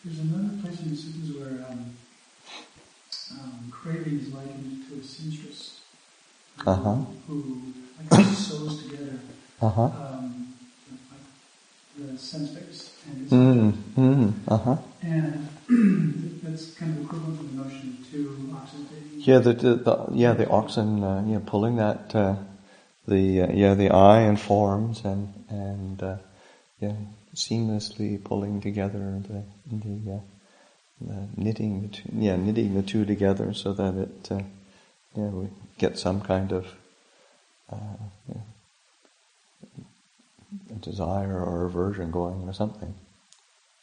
There's another place in the suttas where craving is likened to a seamstress who like, sews together like the sense-based and and that's kind of equivalent to the notion of two oxen taking. The oxen pulling that the eye and forms and seamlessly pulling together the knitting the two together so that it we get some kind of a desire or aversion going or something.